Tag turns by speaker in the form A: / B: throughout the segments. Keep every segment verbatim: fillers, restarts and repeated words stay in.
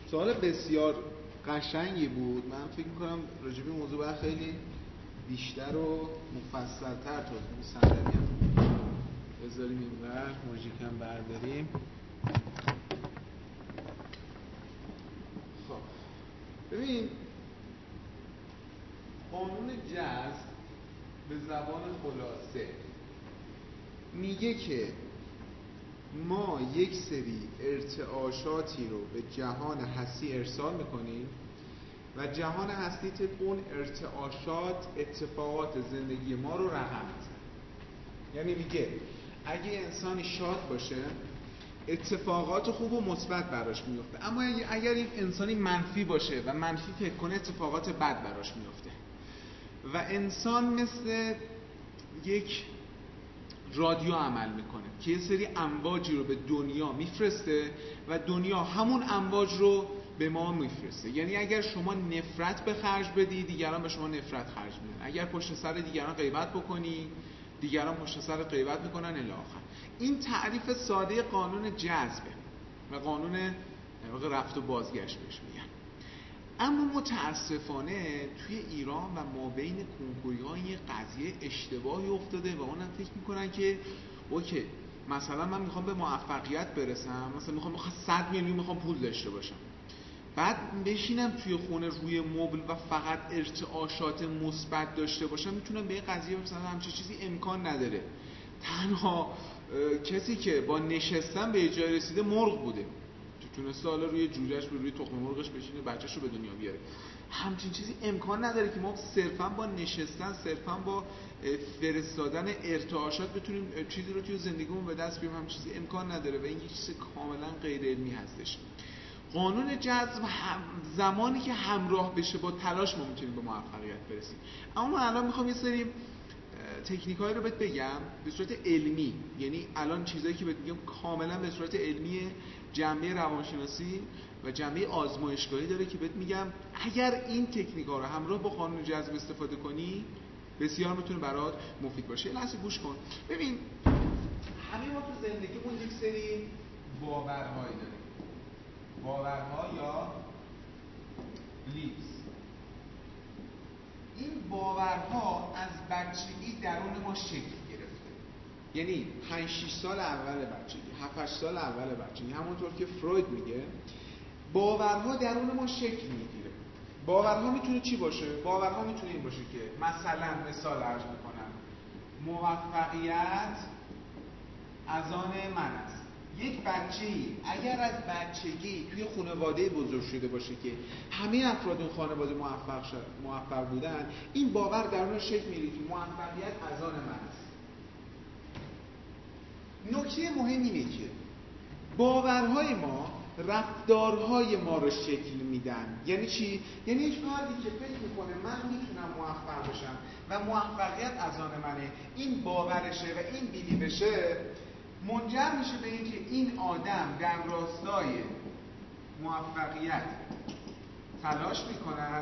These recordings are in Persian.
A: سوال بسیار قشنگی بود. من فکر میکنم راجع به موضوع باید خیلی بیشتر و مفصل‌تر توضیح صندلی هم بذاریم اینور، موژیک هم برداریم. خب ببین، قانون جذب به زبان خلاصه میگه که ما یک سری ارتعاشاتی رو به جهان هستی ارسال میکنیم و جهان هستی طبق اون ارتعاشات اتفاقات زندگی ما رو رقم میزنه. یعنی میگه اگه انسانی شاد باشه اتفاقات خوب و مثبت براش میفته، اما اگر این انسانی منفی باشه و منفی فکر کنه اتفاقات بد براش میفته. و انسان مثل یک رادیو عمل میکنه که یه سری امواجی رو به دنیا میفرسته و دنیا همون امواج رو به ما میفرسته. یعنی اگر شما نفرت به خرج بدی، دیگران به شما نفرت خرج میدن. اگر پشت سر دیگران غیبت بکنی، دیگران پشت سر غیبت میکنن الی آخر. این تعریف ساده قانون جذبه و قانون رفت و بازگشت بهش میگن. اما متاسفانه توی ایران و مابین کنکوری‌ها یه قضیه اشتباهی افتاده و اونم فکر میکنن که اوکی مثلا من میخوام به موفقیت برسم، مثلا میخوام میخوام صد میلیون میخوام پول داشته باشم، بعد بشینم توی خونه روی مبل و فقط ارتعاشات مثبت داشته باشم، میتونم به این قضیه برسم همچین چیزی امکان نداره. تنها کسی که با نشستن به جای رسیده مرغ بوده، تونسته حالا روی جوجهش به روی تخم مرغش بشینه بچه‌شو به دنیا بیاره. همچین چیزی امکان نداره که ما صرفا با نشستن، صرفا با فرستادن ارتعاشات بتونیم چیزی رو توی زندگیمون به دست بیاریم. همچین چیزی امکان نداره و این یه چیز کاملا غیر علمی هستش. قانون جذب هم زمانی که همراه بشه با تلاش ما میتونیم به موفقیت برسیم. اما من الان میخوام یه سری تکنیکایی رو بهت بگم به صورت علمی، یعنی الان چیزایی که بهت میگم کاملا به صورت علمی، جنبه روانشناسی و جنبه آزمایشگاهی داره که بهت میگم اگر این تکنیکا رو همراه با قانون جذب استفاده کنی بسیار میتونه برات مفید باشه. لحظه گوش کن. ببین همه ما تو زندگیمون یک سری باورهایی داریم، باورها یا لیفز. این باورها از بچگی درون ما شکل گرفته. یعنی پنج شش سال اول بچگی، هفت هشت سال اول بچگی، همونطور که فروید میگه باورها درون ما شکل میگیره. باورها میتونه چی باشه؟ باورها میتونه این باشه که مثلا مثال عرض میکنم موفقیت از آن من است. یک بچه‌ای اگر از بچگی توی خانواده بزرگ شده باشه که همه افراد اون خانواده موفق شد، موفق بودن، این باور درون شکل میگیره که موفقیت از آن من است. نکته مهم اینه که باورهای ما رفتارهای ما رو شکل میدن. یعنی چی؟ یعنی یک فردی که فکر میکنه من میتونم موفق بشم و موفقیت از آن منه، این باورشه و این بیلیفشه، منجر میشه به اینکه این آدم در راستای موفقیت تلاش میکند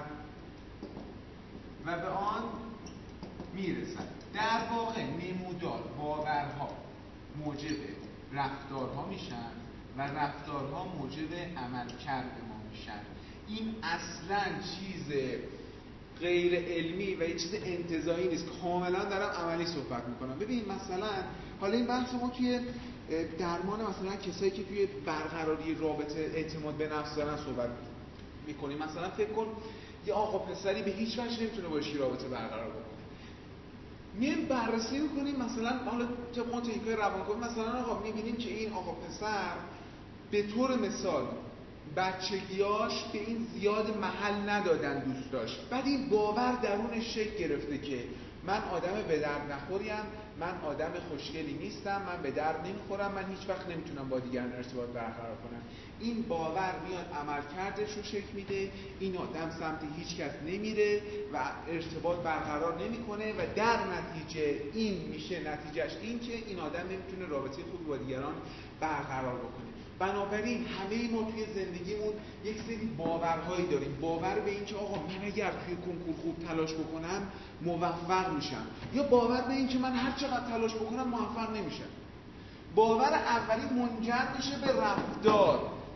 A: و به آن میرسد. در واقع نمودار باورها موجب رفتارها میشن و رفتارها موجب عملکرد ما میشن. این اصلاً چیز غیر علمی و یه چیز انتزاعی نیست، کاملا دارم عملی صحبت میکنم. ببین مثلا حالا این بحث ما توی درمان مثلا کسایی که توی برقراری رابطه اعتماد به نفس دارن صحبت میکنیم. مثلا فکر کن یه آقا پسری به هیچ وجه نمیتونه با هیچ رابطه برقرار بکنه، میایم بررسی میکنیم مثلا حالا طبق تکنیک‌های روانکاوی مثلا آقا میبینیم که این آقا پسر به طور مثال بچگیاش به این زیاد محل ندادن دوست داشت، بعد این باور درونش شکل گرفته که من آدم به درد نخوریم، من آدم خوشگلی نیستم، من به درد نمیخورم، من هیچ وقت نمیتونم با دیگران ارتباط برقرار کنم. این باور میاد عملکردش رو شکل میده، این آدم سمت هیچ کس نمیره و ارتباط برقرار نمیکنه و در نتیجه این میشه نتیجهش این که این آدم نمیتونه رابطه خوبی با دیگران برقرار بکنه. بنابراین همه ما توی زندگیمون یک سری باورهایی داریم. باور به این که آقا من اگر توی کنکور خوب تلاش بکنم موفق میشم، یا باور به این که من هر چقدر تلاش بکنم موفق نمیشم. باور اولی منجر میشه به رفتار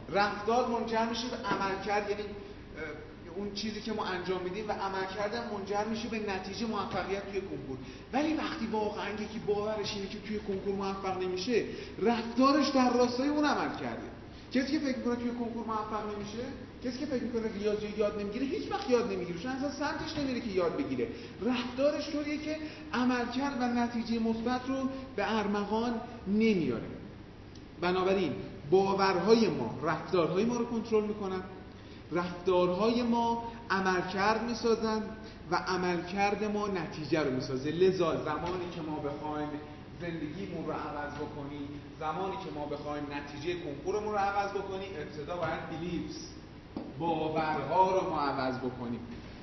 A: رفتار منجر میشه به عملکرد، یعنی اون چیزی که ما انجام میدیم و عملکرد منجر میشه به نتیجه موفقیت توی کنکور. ولی وقتی واقعا یکی باورش اینه که توی کنکور موفق نمیشه، رفتارش در راستای اون عمل کرده. کسی که فکر میکنه توی کنکور موفق نمیشه، کسی که فکر میکنه ریاضی یاد نمیگیره، هیچ وقت یاد نمیگیره، چون اصلا سمتش نمیره که یاد بگیره. رفتارش طوریه که عملکرد و نتیجه مثبت رو به ارمغان نمیاره. بنابراین باورهای ما رفتارهای ما رو کنترل میکنن، رفتارهای ما عملکرد میسازن و عملکرد ما نتیجه رو میسازه. لذا زمانی که ما بخوایم زندگیمون رو عوض بکنیم، زمانی که ما بخوایم نتیجه کنکورمون رو عوض بکنیم، ابتدا باید beliefs، باورها رو ما عوض بکنیم.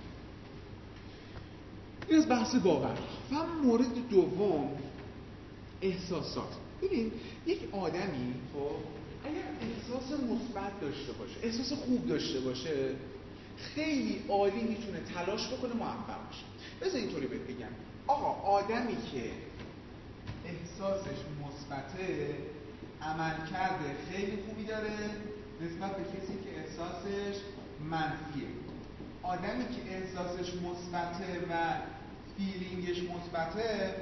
A: این از بحث باور. و مورد دوم احساسات. ببین یک آدمی خب اگر احساس مثبت داشته باشه، احساس خوب داشته باشه، خیلی عالی میتونه تلاش بکنه موفق بشه. بذار اینطوری بهت بگم، آقا آدمی که احساسش مثبته عملکرد خیلی خوبی داره نسبت به کسی که احساسش منفیه. آدمی که احساسش مثبته و فیلینگش مثبته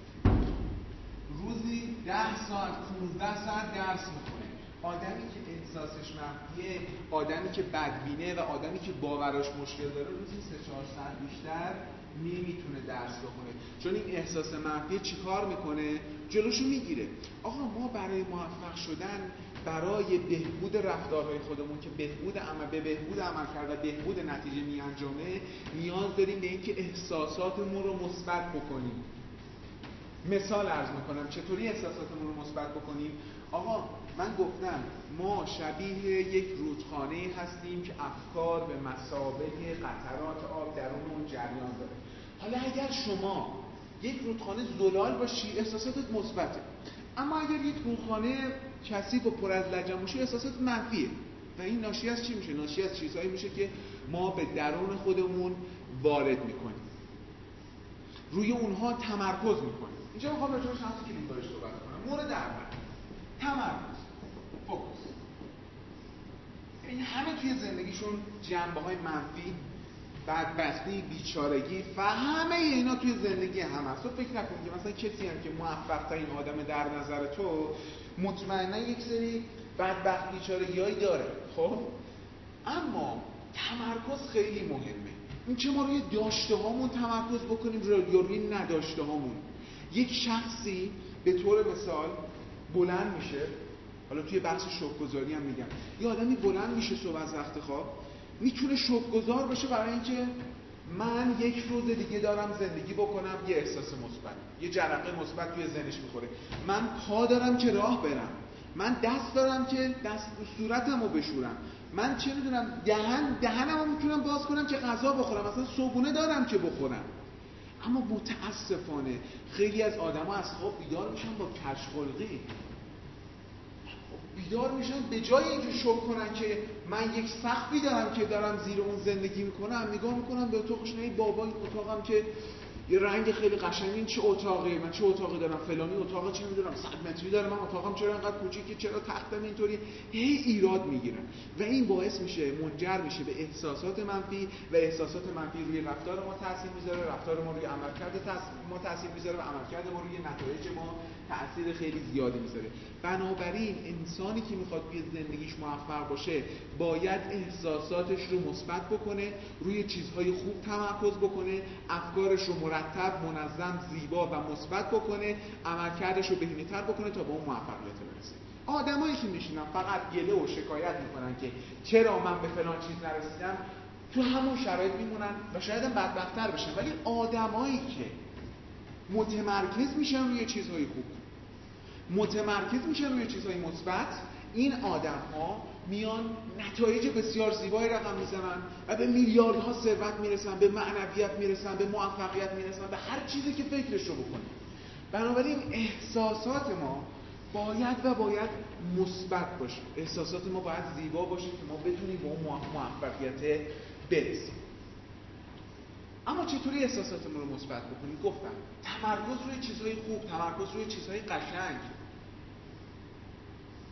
A: روزی ده ساعت پونزده ساعت درس میکنه. آدمی که احساسش منفیه، آدمی که بدبینه و آدمی که باوراش مشکل داره روزی سه چهار ساعت بیشتر نمیتونه درس بخونه، چون این احساس منفی چیکار میکنه؟ جلوشو میگیره. آقا ما برای موفق شدن، برای بهبود رفتارهای خودمون که بهبود عمل به بهبود عمل کرد و بهبود نتیجه میانجامه، نیاز داریم به اینکه احساساتمون رو مثبت بکنیم. مثال عرض میکنم چطوری احساساتمون رو مثبت بکنیم. آقا من گفتم ما شبیه یک رودخانه هستیم که افکار به مثابه قطرات آب درون اون جریان داره. حالا اگر شما یک رودخانه زلال باشی احساساتت مثبته، اما اگر یک رودخانه کثیف و پر از لجن باشی احساسات منفیه. و این ناشی از چی میشه؟ ناشی از چیزهایی میشه که ما به درون خودمون وارد میکنیم، روی اونها تمرکز میکنیم. اینجا میخوام راجع به چند تا کلیدواژه صحبت کنم. مورد اول تمرکز، فوکوس. این همه توی زندگیشون جنبه‌های منفی، بدبختی، بیچارگی و همه اینا توی زندگی هم هست. تو فکر نکن که مثلا کسی هم که موفق ترین آدم در نظر تو مطمئنا یک سری بدبخت بیچارگی‌هایی داره. خب اما تمرکز خیلی مهمه. این که ما روی داشته هامون تمرکز بکنیم یا روی نداشته هامون. یک شخصی به طور مثال بلند میشه، حالا توی بحث شکرگزاری هم میگم، یه آدمی بلند میشه صبح از وقت خواب، میتونه شکرگزار باشه برای اینکه من یک روز دیگه دارم زندگی بکنم، یه احساس مثبت، یه جرقه مثبت توی ذهنش میخوره. من پا دارم که راه برم، من دست دارم که دست صورتمو بشورم، من چه میدونم دهن دهنمو میتونم باز کنم که غذا بخورم، مثلا صبحونه دارم که بخورم. اما متاسفانه خیلی از آدما از خواب بیدار میشن با کژخلقی، بیدار میشن به جای اینکه شکر کنن که من یک سقفی دارم که دارم زیر اون زندگی میکنم، نگاه میکنم به اتاقش، نه بابا این اتاقم که یه رنگ خیلی قشنگه، این چه اتاقیه، من چه اتاقی دارم، فلانی اتاق چه میدونم صد متری داره، من اتاقم چرا انقدر کوچیکه، چرا تختم اینطوری، هی ایراد میگیرن و این باعث میشه منجر میشه به احساسات منفی و احساسات منفی روی رفتار ما تاثیر میذاره، رفتار ما روی عملکرد ما تاثیر میذاره و عملکرد ما روی نتایج ما تاثیر خیلی زیادی میذاره. بنابراین انسانی که میخواد توی زندگیش موفق باشه باید احساساتش رو مثبت بکنه، روی چیزهای خوب تمرکز بکنه، افکارش رو مرتب، منظم، زیبا و مثبت بکنه، عملکردش رو بهینه‌تر بکنه تا به اون موفقیت برسه. آدمایی که میشینن فقط گله و شکایت میکنن که چرا من به فلان چیز نرسیدم، تو همون شرایط میمونن و شاید هم بدبخت‌تر بشن. ولی آدمایی که متمرکز میشن روی چیزهای خوب، متمرکز میشن روی چیزهای مثبت، این آدم‌ها میان نتایج بسیار زیبایی رقم میزنن و به میلیاردها ثروت میرسن، به معنویت میرسن، به موفقیت میرسن، به هر چیزی که فکرش رو بکنن. بنابراین احساسات ما باید و باید مثبت باشه، احساسات ما باید زیبا باشه که ما بتونیم به اون موفقیت برسیم. اما چطوری احساساتمون رو مثبت بکنیم؟ گفتم تمرکز روی چیزهای خوب، تمرکز روی چیزهای قشنگ.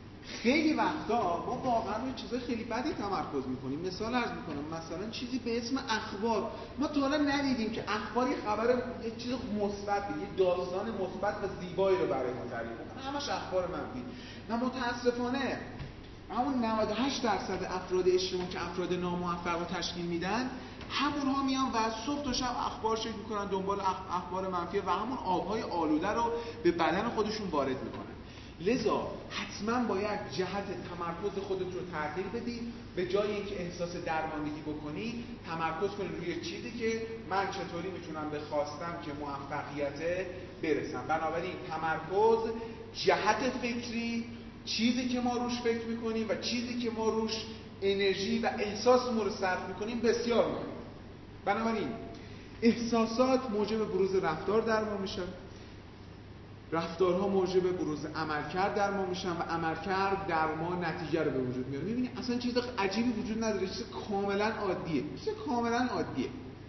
A: خیلی وقتا ما واقعا روی چیزای خیلی بدی تمرکز میکنیم. مثال عرض میکنم، مثلا چیزی به اسم اخبار. ما تا حالا ندیدیم که اخبار یه خبر، یه چیز مثبت، یه داستان مثبت و زیبایی رو برای ما تعریف کنه. همش اخبار منفی. و متاسفانه همون نود و هشت درصد افراد اجتماعی که افراد ناموفق رو تشکیل میدن، همونها میان و صبح تا شب اخبار چک میکنن، دنبال اخبار منفی و همون آبهای آلوده رو به بدن خودشون وارد میکنن. لذا حتما باید جهت تمرکز خودت رو تغییر بدی. به جای اینکه احساس درماندگی بکنی، تمرکز کنی روی چیزی که من چطوری میتونم به خواستم که موفقیت برسم. بنابراین تمرکز، جهت فکری، چیزی که ما روش فکر میکنیم و چیزی که ما روش انرژی و احساسمون رو صرف میکنیم بسیار مهمه. بنابراین احساسات موجب بروز رفتار در ما میشن، رفتارها موجب بروز عملکرد در ما میشن و عملکرد در ما نتیجه رو به وجود میاره. میبینی اصلا چیز عجیبی وجود نداره، چیز کاملا عادیه، چیز کاملا عادیه.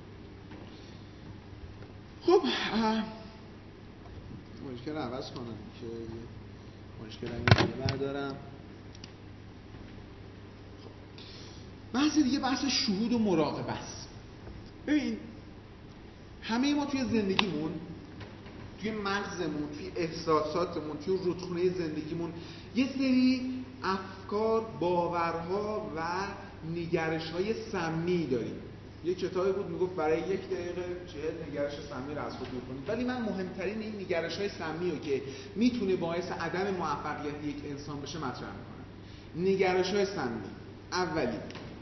A: خب مشکل رو عوض کنم که مشکل رو بردارم. بحث دیگه بحث شهود و مراقبه است. ببین همه ما توی زندگیمون، توی مغزمون، توی احساساتمون، توی رودخونه زندگیمون یه سری افکار، باورها و نگرش‌های سمی داریم. یه کتابی بود میگفت برای یک دقیقه چهل نگرش سمی رو از خود دور کنید. ولی من مهمترین این نگرش‌های سمی رو که میتونه باعث عدم موفقیت یک انسان بشه مطرح میکنم. نگرش‌های سمی: اولی،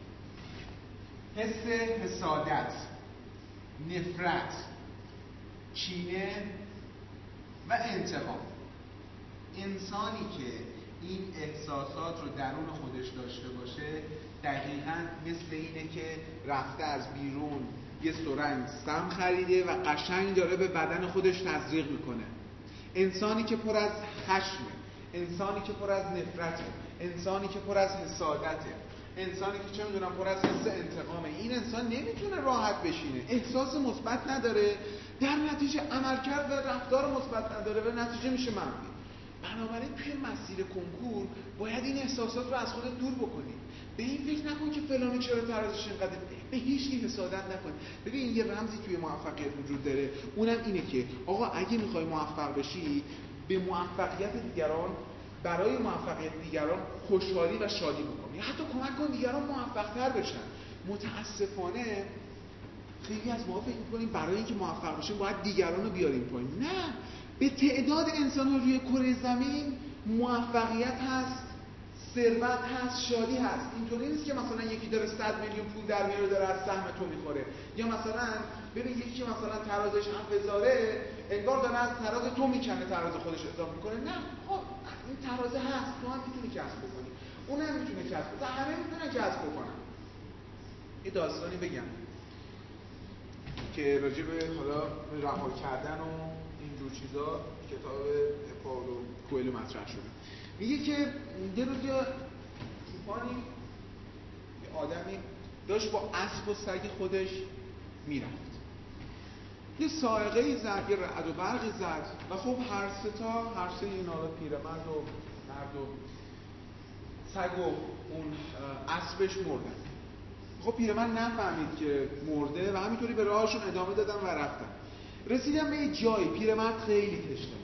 A: حس حسادت، نفرت، کینه و انتقام. انسانی که این احساسات رو درون خودش داشته باشه دقیقاً مثل اینه که رفته از بیرون یه سرنگ سم خریده و قشنگ داره به بدن خودش تزریق میکنه. انسانی که پر از خشمه، انسانی که پر از نفرته، انسانی که پر از حسادته، انسانی که چه میدونم پر از حس انتقامه، این انسان نمیتونه راحت بشینه، احساس مثبت نداره، در نتیجه عملکرد و رفتار مثبت نداره و نتیجه میشه منفی. بنابراین توی مسیر کنکور باید این احساسات رو از خودت دور بکنی. به این فکر نکن که فلانی چرا ترازش اینقدر، به هیچ کی حسادت نکن. ببین یه رمزی توی موفقیت وجود داره، اونم اینه که آقا اگه میخوای موفق بشی، به موفقیت دیگران، برای موفقیت دیگران خوشحالی و شادی بکن، یا حتی کمک کن دیگران موفق‌تر بشن. متاسفانه خیلی از ما فکر می‌کنیم برای اینکه موفق بشیم باید دیگران رو بیاریم پایین. نه، به تعداد انسان‌ها روی کره زمین موفقیت هست، ثروت هست، شادی هست. اینطوری نیست که مثلا یکی داره صد میلیون پول در میاره داره از سهم تو میخوره، یا مثلا ببین یکی که مثلا ترازش هفت هزاره انگار داره از تراز تو میکنه، تراز خودش اضافه میکنه. نه، خب این ترازه هست، تو هم میتونی کسب بکنی، اونم میتونه کسب بکنه، همه میتونن کسب بکنن. یه داستانی بگم که راجع به حالا رها کردن و اینجور چیزا کتاب پائولو کوئلو مطرح شده. میگه که یه روز یه طوفانی، یه آدمی داشت با اسب و سگ خودش میرفت. یه صاعقه‌ای زد، یه رعد و برقی زد و خب هر سه تا، هر سه اینا رو، پیرمرد و مرد و سگ و اون اسبش مردن. خب پیرمرد نفهمید که مرده و همینطوری به راهشون ادامه دادن و رفتن. رسیدن به یه جایی، پیرمرد خیلی تشنه،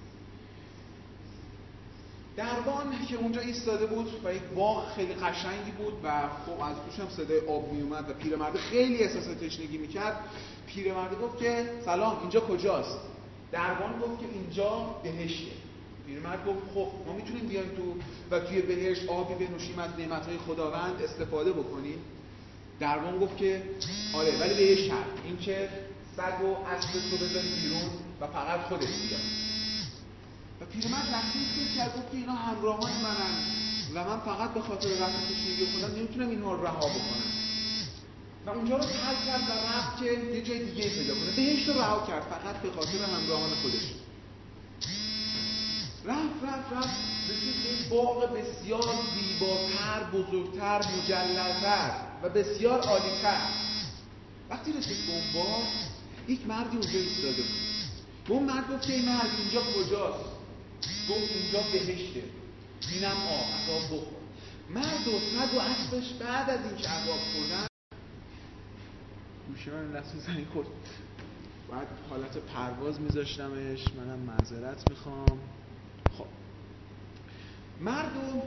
A: دربان که اونجا ایستاده بود و یک باغ خیلی قشنگی بود و خب از توش هم صدای آب می اومد و پیرمرد خیلی احساس تشنگی میکرد. پیرمرد گفت که سلام، اینجا کجاست؟ دربان گفت که اینجا بهشته. پیرمرد گفت خب ما میتونیم بیایم تو و توی بهشت آبی بنوشیم، از نعمتهای خداوند استفاده بکنیم؟ دربان گفت که آره، ولی به یه شرط، این که سگ و اسب تو بذاری بیرون و فقط خودت بیای. و پیرمرد لحظه‌ای فکر کرد، گفت که اینا همراهان منن و من فقط به خاطر رفع تشنگی خودم نمیتونم اینها رو رها بکنم. و اونجا رو ترک کرد و رفت که یه جای دیگه پیدا کنه. بهشت رو رها کرد فقط به خاطر همراهان خودش. رفت رفت رفت رسید به باغ بسیار زیباتر، بزرگتر، مجلل‌تر و بسیار عالی‌تر. وقتی رسید به اون باغ، یک مردی اونجا ایستاده بود. اون مرد گفت که این مرد اینجا کجاست؟ گفت اینجا بهشته. اینم آب، از آب بخور. مرد و صد و اسبش بعد از این که از آب خوردن گوشی من دست زنی خورد، باید حالت پرواز میذاشتمش، منم معذرت میخوام. خب مرد و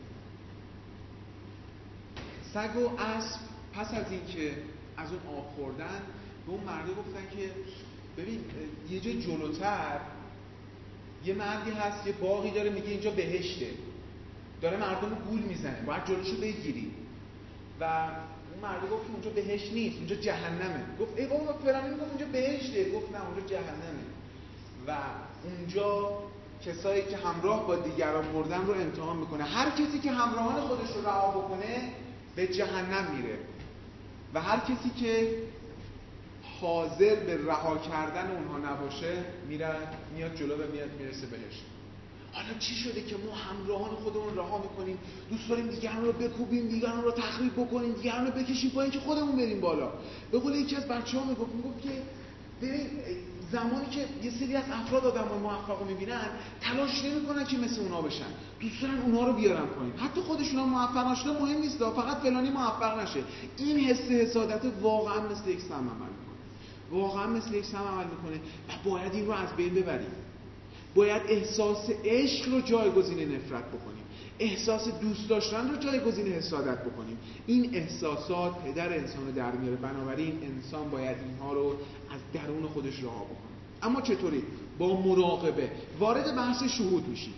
A: سگ و اسب پس از این که از اون آب خوردن به اون مرده گفتن که ببین یه جای جلوتر یه مردی هست، یه باغی داره، میگه اینجا بهشته، داره مردم رو گول میزنه، باید جلوشو بگیری. و اون مرده گفت که اونجا بهشت نیست، اونجا جهنمه. گفت ای بابا فلانی میگفت اونجا بهشته. گفت نه اونجا جهنمه و اونجا کسایی که همراه با دیگران مردن رو امتحان میکنه. هر کسی که همراهان خودش رو رها بکنه به جهنم میره و هر کسی که حاضر به رها کردن اونها نباشه میره میاد جلو و میاد میرسه بهشت. حالا چی شده که ما همراهان خودمون رها میکنیم، دوست داریم دیگران رو بکوبیم، دیگران رو تخریب بکنیم، دیگران رو بکشیم پایین که خودمون بریم بالا. به قول یکی از بچه‌ها میگفت میگفت که ببین زمانی که یه سری از افراد آدمای موفق رو میبینن تلاش نمیکنن که مثل اونا بشن، دوست دارن اونا رو بیارن پایین. حتی خودشون هم موفق نشدن مهم نیست، فقط فلانی موفق نشه. این حس حسادت واقعا مثل یک سم عمل میکنه، واقعا مثل یک سم عمل میکنه و باید این رو از بین ببریم. باید احساس عشق رو جایگزین نفرت بکنیم، احساس دوست داشتن رو جایگزین حسادت بکنیم. این احساسات پدر انسان رو در میاره، بنابراین انسان باید اینها رو از درون خودش رها بکنه. اما چطوری؟ با مراقبه. وارد بحث شهود میشیم.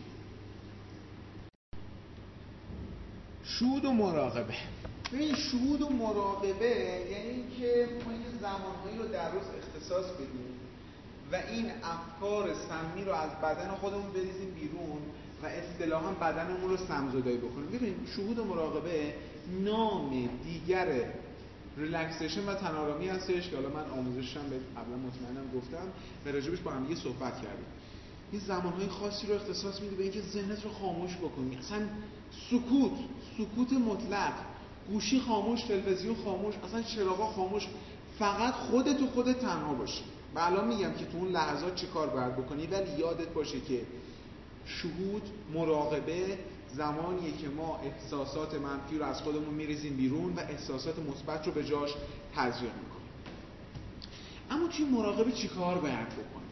A: شهود و مراقبه. ببین شهود و مراقبه یعنی اینکه ما یه زمانهایی رو در روز اختصاص بدیم و این افکار سمی رو از بدن خودمون بریزیم بیرون و اصطلاحاً بدنمون رو سمزدایی بکنیم. ببین شهود و مراقبه نام دیگر ریلکسیشن و تن‌آرامی هستش که حالا من آموزشم به قبلا مطمئنم گفتم و راجبش با هم یه صحبت کردیم. این زمانهای خاصی رو اختصاص میدی به اینکه ذهنت رو خاموش بکنی، اصلا سکوت، سکوت مطلق، گوشی خاموش، تلویزیون خاموش، اصلا چراغا خاموش، فقط خودت و خودت تنها باشی. و الان میگم که تو اون لحظات چی کار باید بکنی، ولی یادت باشه که شهود، مراقبه زمانیه که ما احساسات منفی رو از خودمون میریزیم بیرون و احساسات مثبت رو به جاش تزریق میکنیم. اما توی مراقبه چی کار باید بکنیم؟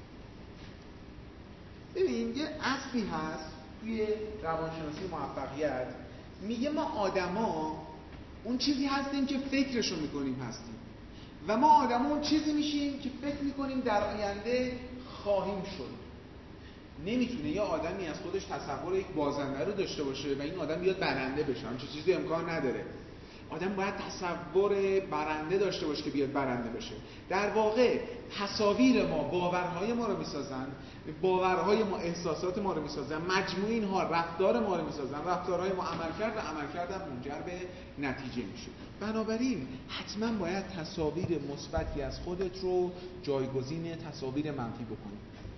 A: ببین یه اصلی هست توی روانشناسی موفقیت، میگه ما آدما اون چیزی هستیم که فکرشو میکنیم هستیم و ما آدما اون چیزی میشیم که فکر میکنیم در آینده خواهیم شد. نمیتونه یه آدمی از خودش تصور یک بازنده رو داشته باشه و این آدم بیاد برنده بشه، همچین چیزی امکان نداره. آدم باید تصور برنده داشته باشه که بیاد برنده بشه. در واقع تصاویر ما باورهای ما رو میسازن، باورهای ما احساسات ما رو میسازن، مجموع اینها رفتار ما رو میسازن، رفتارهای ما عملکرد و عملکرد هم منجر به نتیجه میشه. بنابراین حتما باید تصاویر مثبتی از خودت رو جایگزین تصاویر منفی بکنی.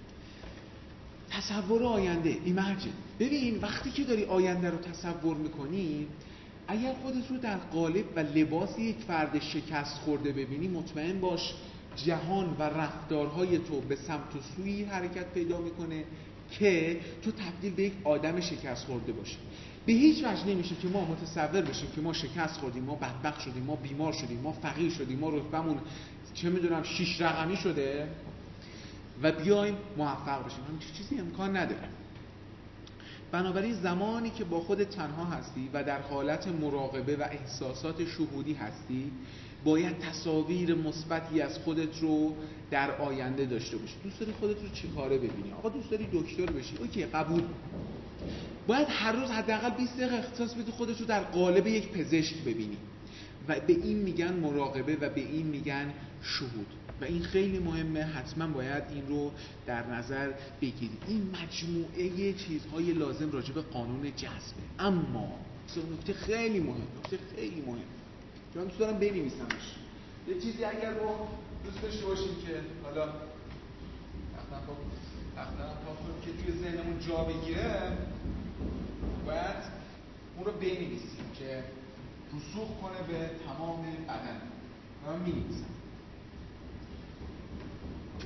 A: تصور آینده، ایمجین. ببین وقتی که داری آینده رو تصور میکنی، اگر خودت رو در قالب و لباس یک فرد شکست خورده ببینی، مطمئن باش جهان و رفتارهای تو به سمت و سوی حرکت پیدا میکنه که تو تبدیل به یک آدم شکست خورده باشی. به هیچ وجه نمیشه که ما متصور بشیم که ما شکست خوردیم، ما بدبخت شدیم، ما بیمار شدیم، ما فقیر شدیم، ما رتبمون چه میدونم شیش رقمی شده و بیایم موفق بشیم. همین چیزی امکان نداره. بنابراین زمانی که با خودت تنها هستی و در حالت مراقبه و احساسات شهودی هستی، باید تصاویر مثبتی از خودت رو در آینده داشته باشی. دوست داری خودت رو چی کاره ببینی؟ آقا دوست داری دکتر بشی؟ اوکی، قبول. باید هر روز حداقل بیست دقیقه اختصاص بدی خودت رو در قالب یک پزشک ببینی و به این میگن مراقبه و به این میگن شهود و این خیلی مهمه. حتما باید این رو در نظر بگیری. این مجموعه چیزهای لازم راجع به قانون جذبه. اما نکته خیلی مهم، نکته خیلی مهم من دوست دارم بنویسمش. یه چیزی اگر رو دوست داشته باشیم که حالا وقتا پاک که توی ذهنمون جا بگیره، باید اون رو بنویسیم که رسوخ کنه به تمام بدن. من می‌نویسم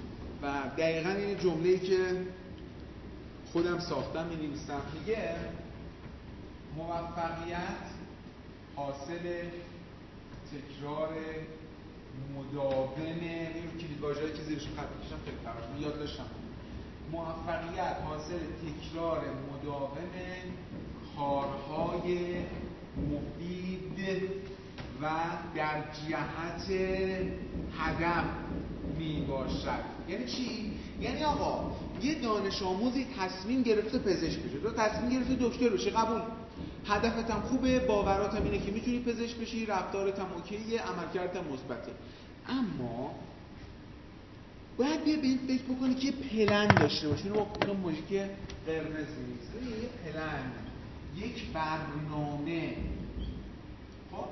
A: و دقیقاً این جمله‌ای که خودم ساختم می‌نویسم. میگه موفقیت حاصل تکرار مداوم، این کلید واژه‌ای که زیرش خط می‌کشم خیلی فرق یاد داشتم. موفقیت حاصل تکرار مداوم کارهای مفید و در جهت هدف می باشد. یعنی چی؟ یعنی آقا یه دانش آموزی تصمیم گرفته پزشک بشه، تو تصمیم گرفته دکتر بشه، قبول. هدفت هم خوبه، باورات هم اینه که میتونی پزشک بشی، رفتارت هم اوکیه، عملکردت هم مثبته. اما باید بیا به این فکر بکنی که پلن داشته باشی. اینو با موژیک قرمز می‌نویسه. یه پلن، یک برنامه. خب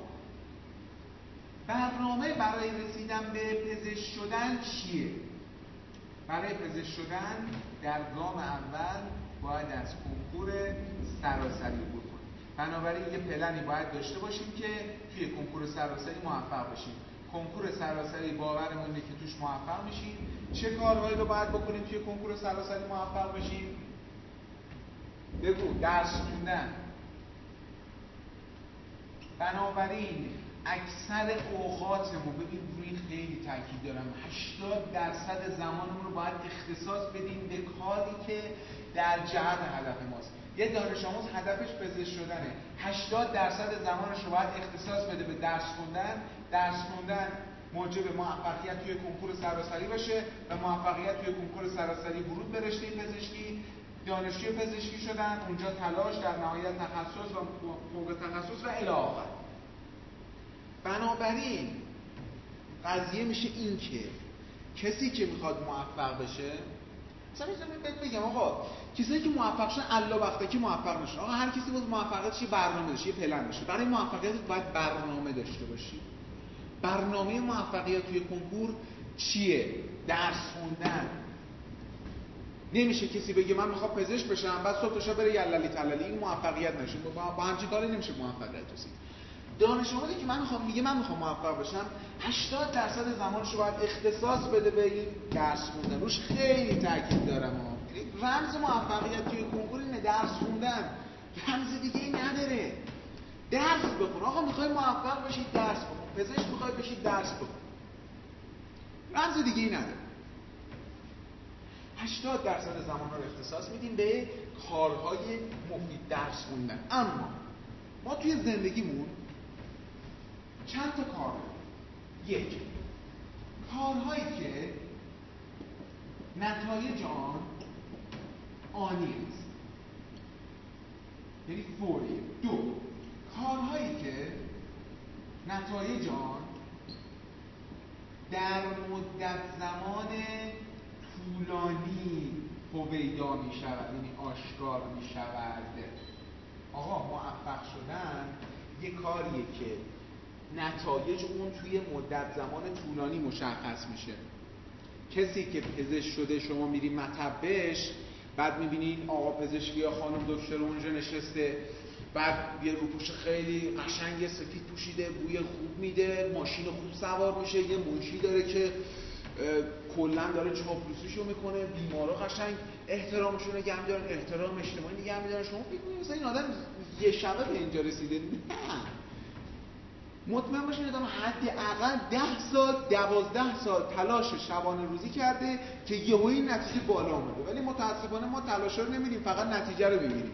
A: برنامه برای رسیدن به پزشک شدن چیه؟ برای پزشک شدن در گام اول باید از کنکور سراسری عبور کنیم. بنابراین یه پلنی باید داشته باشیم که توی کنکور سراسری موفق بشیم. کنکور سراسری باورمون اینه که توش موفق میشیم. چه کارهایی رو باید بکنیم توی کنکور سراسری موفق بشیم؟ بگو. درس خوندن. بنابراین اکثر اوقاتمون، ببین روی خیلی تاکید دارم، هشتاد درصد زمانمون رو باید اختصاص بدیم به کاری که در جهت هدف ماست. یه دانش آموز هدفش پزشک شدنه، هشتاد درصد زمانش رو باید اختصاص بده به درس خوندن. درس خوندن موجب موفقیت توی کنکور سراسری بشه و موفقیت توی کنکور سراسری ورود به رشته پزشکی، دانشجوی پزشکی شدن، اونجا تلاش، در نهایت تخصص و فوق تخصص و الی آخر. بنابراین قضیه میشه این که کسی که میخواد موفق بشه، مثلا میتونم بگم آقا کسایی که موفق شدن الله وقته که موفق نشن. آقا هر کسی باز موفقیتش یه برنامه داشته، یه پلن داشته. برای موفقیت باید برنامه داشته باشی. برنامه موفقیت توی کنکور چیه؟ درس خوندن. نمیشه کسی بگه من میخوام پزشک بشم بعد صبح تا شب بره یللی تللی، این موفقیت نشه. با همچین کاری نمیشه موفقیت رسید. دانش آموزی که من میخوام میگه من میخوام موفق بشم، هشتاد درصد زمانش رو باید اختصاص بده به این درس خوندن. روش خیلی تاکید دارم ها. رمز موفقیت توی کنکور اینه، درس خوندن. رمز دیگه ای نداره. درس بخون. آقا میخوای موفق بشی درس بخون. پزشک میخوای بشی درس بخون. رمز دیگه ای نداره. هشتاد درصد زمان رو اختصاص میدیم به کارهای مفید، درس خوندن. اما ما توی زندگیمون چند تا کار داریم. یک، کارهایی که نتایج آن آنی است، یعنی فوری. دو، کارهایی که نتایج آن در مدت زمان طولانی هویدا می شود، یعنی آشکار می شود. آقا موفق شدن یه کاریه که نتایج اون توی مدت زمان طولانی مشخص میشه. کسی که پزشک شده شما میری مطبش، بعد میبینین آقا پزشکی یا خانم دکتر اونجا نشسته، بعد یه روپوش خیلی قشنگ سفید پوشیده، بوی خوب میده، ماشین خوب سوار میشه، یه منشی داره که کلا داره چاپلوسیشو میکنه، بیمارا قشنگ احترامشون نگه می‌دارن، احترام اجتماعی نگه می‌دارن. شما فکر می‌کنید مثلا این آدم یه شبه به اینجا رسیده؟ نه، مطمئن باشین آدم حداقل ده سال دوازده سال تلاش شبانه روزی کرده که یهو این نتیجه بالا اومده. ولی متاسفانه ما تلاش رو نمی‌بینیم، فقط نتیجه رو می‌بینیم.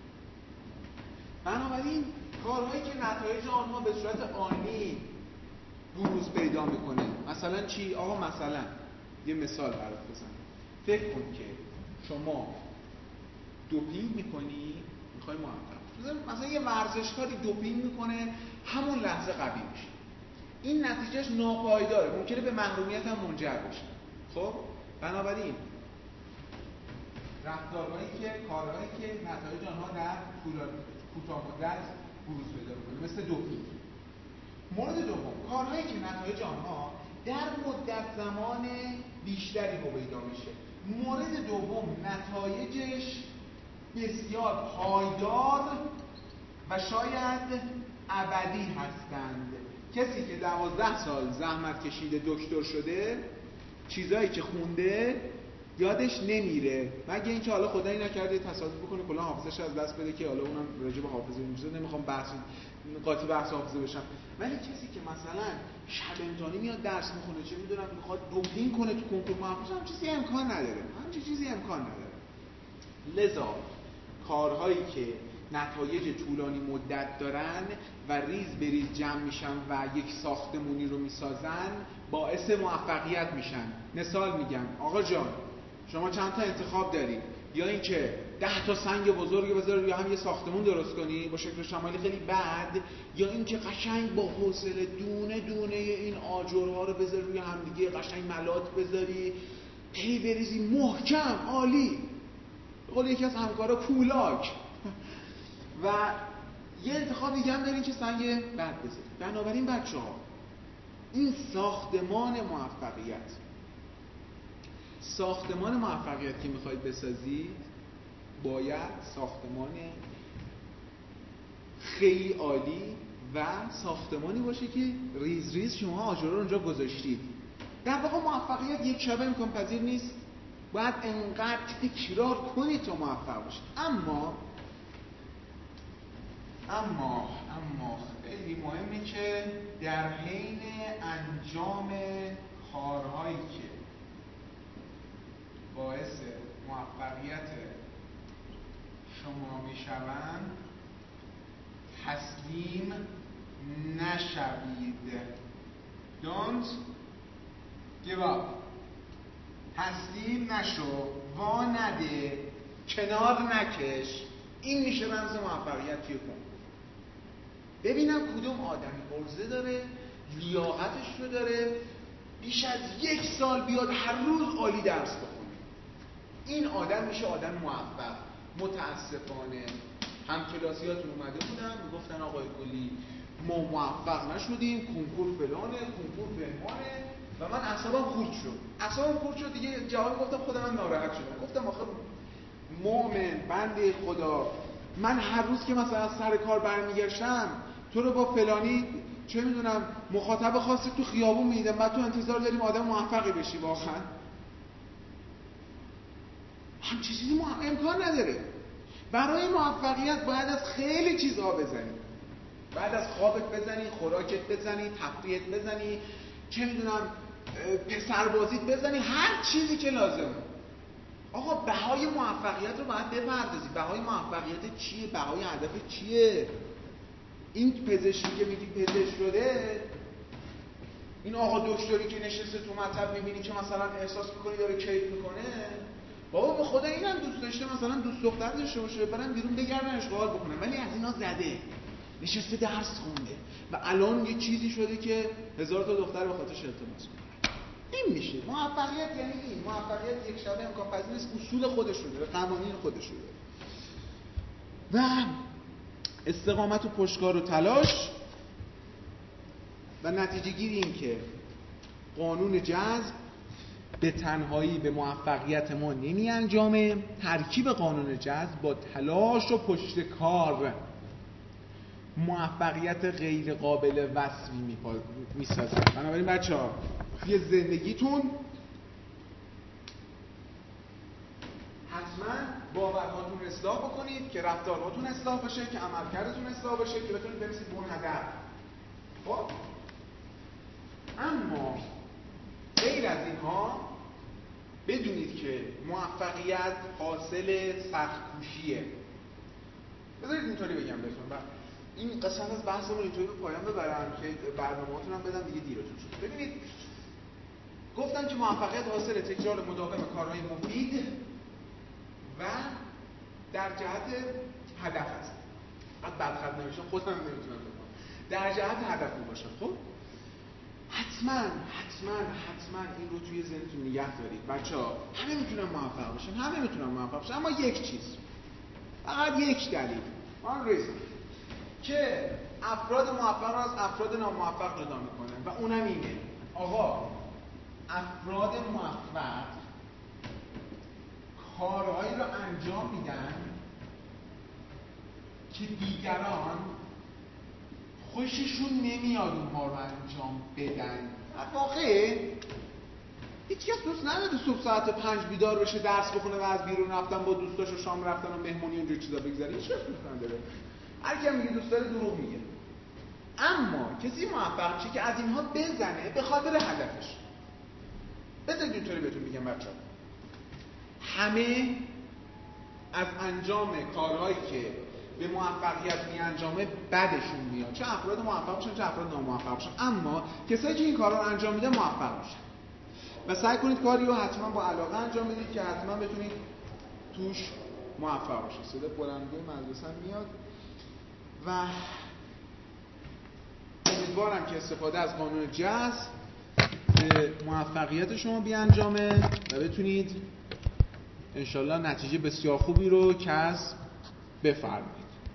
A: بنابراین کارهایی که نتایج آنها به صورت آنی بروز پیدا میکنه، مثلا چی؟ آقا مثلا یه مثال برات بزنم. فکر کن که شما دوپینگ میکنی، میخوای موفق. مثلا یه ورزشکاری دوپینگ میکنه، همون لحظه قوی میشه. این نتیجهش ناپایداره، ممکنه به محرومیت هم منجر بشه. خب بنابراین رفتارهایی که کارهایی که نتایج آنها در کوتاه مدت بروز پیدا میکنه، مثل دوپینگ. مورد دوم، کارهایی که نتایج آنها در مدت زمان بیشتری هویدا میشه. مورد دوم، نتایجش بسیار پایدار و شاید ابدی هستند. کسی که دوازده سال زحمت کشیده دکتر شده، چیزایی که خونده یادش نمیره، مگه اینکه حالا خدایی نکرده تصادف بکنه کلا حافظش از دست بده که حالا اونم راجع به حافظه میشه، نمیخوام بحث قاطی بحث حافظه بشم. ولی کسی که مثلا شب امتحانی میاد درس میخونه، چه میدونم میخواد دوپینگ کنه تو کنکور محفوظ، هم چیزی امکان نداره، هم چیزی امکان نداره. لذا کارهایی که نتایج طولانی مدت دارن و ریز به ریز جمع میشن و یک ساختمونی رو میسازن باعث موفقیت میشن. مثال میگم، آقا جان شما چند تا انتخاب داری، یا اینکه ده تا سنگ بزرگ بذاری یا هم یه ساختمون درست کنی با شکل شمالی خیلی بد، یا اینکه قشنگ با حوصله دونه دونه این آجرها رو بذاری روی هم دیگه، قشنگ ملات بذاری، پی بریزی محکم عالی. به قول یکی از همکارا کولاک. و یه انتخاب دیگه هم دارین که سنگ بد بذاری. بنابراین بچه‌ها این ساختمان موفقیت ساختمان موفقیت که میخواید بسازید باید ساختمان خیلی عالی و ساختمانی باشه که ریز ریز شما آجرها رو اونجا گذاشتید. در واقع موفقیت یک شبه امکان پذیر نیست، باید انقدر تکرار کنید تا موفق باشید. اما اما اما خیلی مهمه که در حین انجام کارهایی که باعث موفقیت شما میشوند تسلیم نشوید. Don't give up. تسلیم نشو، وا نده، کنار نکش. این میشه رمز موفقیت توی کنکور. ببینم کدوم آدمی عرضه داره، لیاقتش رو داره، بیش از یک سال بیاد هر روز عالی درس بخونه. این آدم میشه آدم موفق. متاسفانه همکلاسیاتون اومده بودن میگفتن آقای گلی ما موفق نشدیم، کنکور فلانه، کنکور بهمانه، و من اعصابم خورد شد. اعصابم خورد شد دیگه، جواب گفتم خودم من ناراحت شدم. گفتم آخه مؤمن بنده خدا، من هر روز که مثلا سر کار برمیگشتم تو رو با فلانی چه میدونم مخاطب خاصی تو خیابون میدیدم، بعد تو انتظار داریم آدم موفقی بشی. واقعا هم چیزی امکان نداره. برای موفقیت باید از خیلی چیزها بزنی. بعد از خوابت بزنی، خوراکت بزنی، تفریحت بزنی، چه میدونم پسربازیت بزنی، هر چیزی که لازمه. آقا بهای موفقیت رو باید بپردازی. بهای موفقیت چیه؟ بهای هدف چیه؟ این پزشکی که میگی پزشک شده، این آقا دکتری که نشسته تو مطب میبینی که مثلا احساس میکنی داره کیف میکنه، بابا به خدا اینم دوست داشته مثلا دوست دختر داشته باشه، برن بیرون بگردن اشغال بکنن، ولی از اینا زده، نشسته درس خونده و الان یه چیزی شده که هزار تا دختر به خاطرش التماس کنه. این میشه موفقیت. یعنی این موفقیت یک شبه امکان پذیر نیست، اصول خودش رو داره، قوانین خودش رو داره. و استقامت و پشتکار و تلاش و نتیجه گیری این که قانون جذب به تنهایی به موفقیت ما نمی انجامه. ترکیب قانون جذب با تلاش و پشتکار موفقیت غیر قابل وصفی می سازه. بنابراین بچه ها توی زندگیتون حتما باورهاتون اصلاح بکنید که رفتارهاتون اصلاح بشه، که عملکردتون اصلاح بشه، که بتونید برسید به اون هدف. خب اما غیر از اینها بدونید که موفقیت حاصل سخت‌کوشیه. بذارید اینطوری بگم بهتون، این قسمت از بحثمون اینطوری به پایان ببرم که برنامه‌هاتون هم بدم دیگه دیرتون شد. ببینید گفتم که موفقیت حاصل تکرار مداوم کارهای مفید و در جهت هدف است. بعد بدخط نمیشه، خودم نمیتونم بکنم، در جهت هدفی باشه. خب حتما حتما حتما این رو توی ذهنتون نگه دارید بچه‌ها. همه میتونن موفق بشن، همه میتونن موفق بشن، اما یک چیز، فقط یک دلیل، آن ریزن که افراد موفق رو از افراد ناموفق جدا میکنه و اونم اینه. آقا افراد موفق کارهایی رو انجام میدن که دیگران خوششون نمیاد اونها رو انجام بدن. واقعه هیچ کس دوست نداره صبح ساعت پنج بیدار بشه درس بخونه و از بیرون رفتن با دوستاشو شام رفتن و مهمونی و اینجور چیزا بگذره. هیچ کس دوست نداره. هر کی میگه دوست داره دروغ میگه. اما کسی موفق میشه که از اینها بزنه به خاطر هدفش. بذارید اینطوری بهتون میگم بچه‌ها، همه از انجام کارهایی که به موفقیت میانجامه بدشون میاد، چه افراد موفق باشن چه افراد ناموفق باشن، اما کسایی که این کارا رو انجام میدن موفق میشن. و سعی کنید کاری رو حتما با علاقه انجام بدید که حتما بتونید توش موفق باشید. صدا بلندگوی مدرسه میاد و امیدوارم که استفاده از قانون جذب به موفقیت شما بیانجامه و بتونید انشالله نتیجه بسیار خوبی رو کسب بفرمایید.